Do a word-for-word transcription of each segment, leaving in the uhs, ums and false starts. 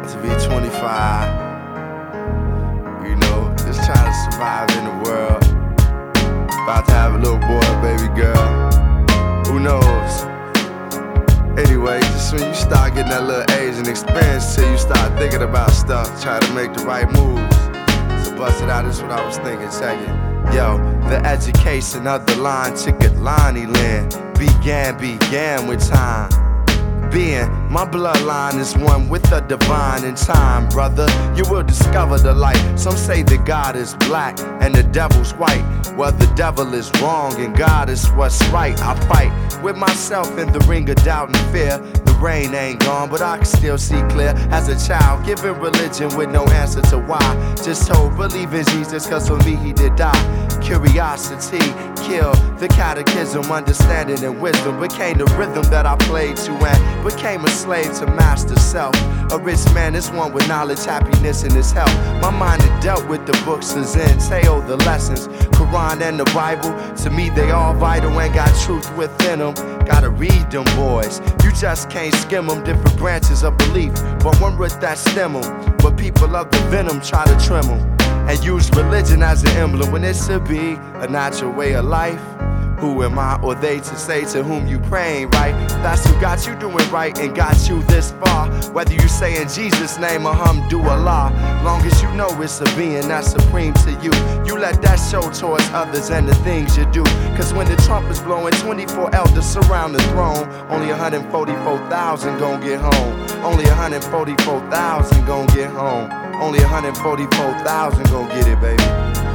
to be twenty-five. You know, just trying to survive in the world. About to have a little boy, baby girl. Who knows? Anyway, just when you start getting that little age and experience till you start thinking about stuff, try to make the right moves. So bust it out, this is what I was thinking, check it. Yo, the education of the line ticket Lonnie land began, began with time. Being my bloodline is one with the divine in time, brother. You will discover the light. Some say that God is black and the devil's white. Well, the devil is wrong and God is what's right. I fight with myself in the ring of doubt and fear. The rain ain't gone, but I can still see clear. As a child, giving religion with no answer to why. Just told, believe in Jesus, cause for me he did die. Curiosity killed the catechism, understanding and wisdom became the rhythm that I played to and became a slave to master self. A rich man is one with knowledge, happiness, and his health. My mind had dealt with the books of Zen, Teo, the lessons, Quran and the Bible. To me they all vital and got truth within them. Gotta read them boys, you just can't skim them. Different branches of belief, but one root that stem them. But people of the venom try to trim them and use religion as an emblem when it should be a natural way of life. Who am I or they to say to whom you praying, right? That's who got you doing right and got you this far. Whether you say in Jesus' name or Hamdulillah, long as you know it's a being that's supreme to you, you let that show towards others and the things you do. Cause when the trumpet's blowing, twenty-four elders surround the throne. Only one hundred forty-four thousand gon' get home. Only one hundred forty-four thousand gon' get home. Only one hundred forty-four thousand gon' get it, baby.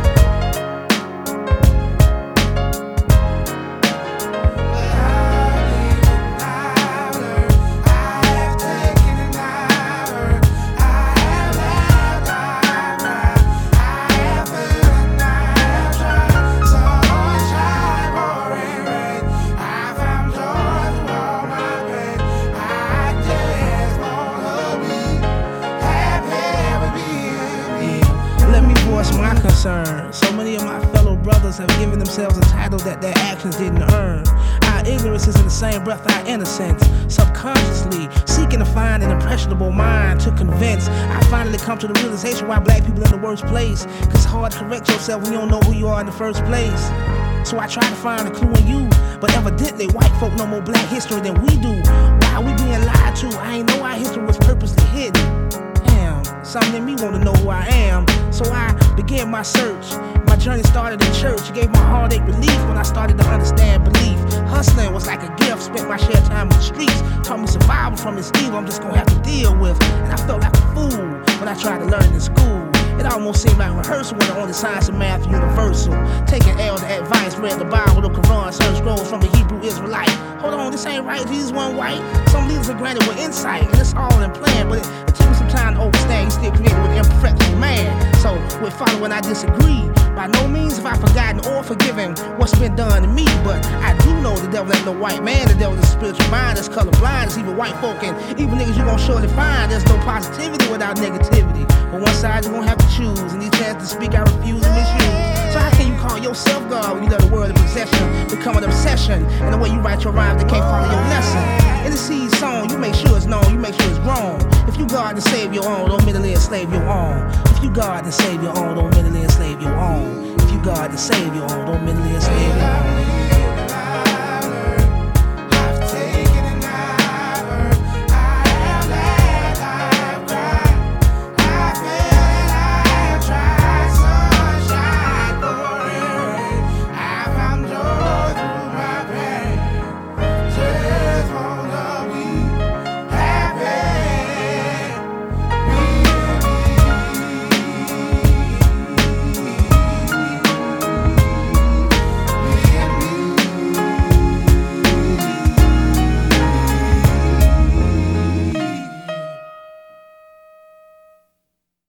My concern. So many of my fellow brothers have given themselves a title that their actions didn't earn. Our ignorance is in the same breath our innocence. Subconsciously seeking to find an impressionable mind to convince. I finally come to the realization why black people are in the worst place. Cause it's hard to correct yourself when you don't know who you are in the first place. So I try to find a clue in you, but evidently white folk know more black history than we do. Why are we being lied to? I ain't know our history was purposely hidden. Something in me wanna know who I am. So I began my search. My journey started in church. It gave my heartache relief when I started to understand belief. Hustling was like a gift. Spent my share time in the streets. Taught me survival from this evil I'm just gonna have to deal with. And I felt like a fool when I tried to learn in school. It almost seemed like rehearsal when the only science and math universal. Taking elder advice, read the Bible, the Quran, search scrolls from the Hebrew Israelite. Hold on, this ain't right, Jesus wasn't white. Some leaders are granted with insight, and it's all in plan, but it, it took me some time to understand he's still created with the imperfection of man. So, with following I disagree. By no means have I forgotten or forgiven what's been done to me, but I do know the devil ain't no white man. The devil is a spiritual mind that's colorblind. It's even white folk and even niggas you gon' surely find. There's no positivity without negativity. But one side you gon' have to choose, and these chances to speak I refuse and misuse. So how can you call yourself God when you let the world in possession become an obsession? And the way you write your rhymes, they can't follow your lesson. In the seed song, you make sure it's known, you make sure it's grown. If you God to save your own, don't mentally enslave your own. If you God to save your own, don't mentally enslave your own. If you God to save your own, don't mentally enslave your own.